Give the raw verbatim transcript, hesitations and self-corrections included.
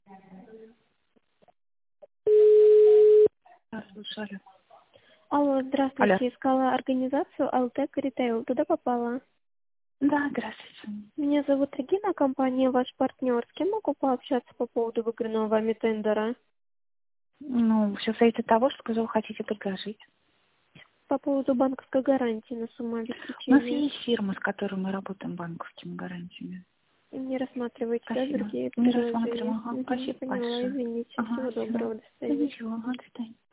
Да, слушаю. Алло, здравствуйте. Алло. Искала организацию Алтек Ритейл. Туда попала. Да, здравствуйте. Меня зовут Регина, компания «Ваш партнер». С кем могу пообщаться по поводу выигранного вами тендера? Ну, все зависит от того, что вы хотите предложить. По поводу банковской гарантии на сумму У нас обеспечения. есть фирма, с которой мы работаем банковскими гарантиями. Не рассматриваете, да, Спасибо. другие Не рассматриваем. предложения? Ага, Угу, спасибо поняла, большое. извините. Ага, Всего все. доброго, до Да свидания. ничего, ага, до свидания.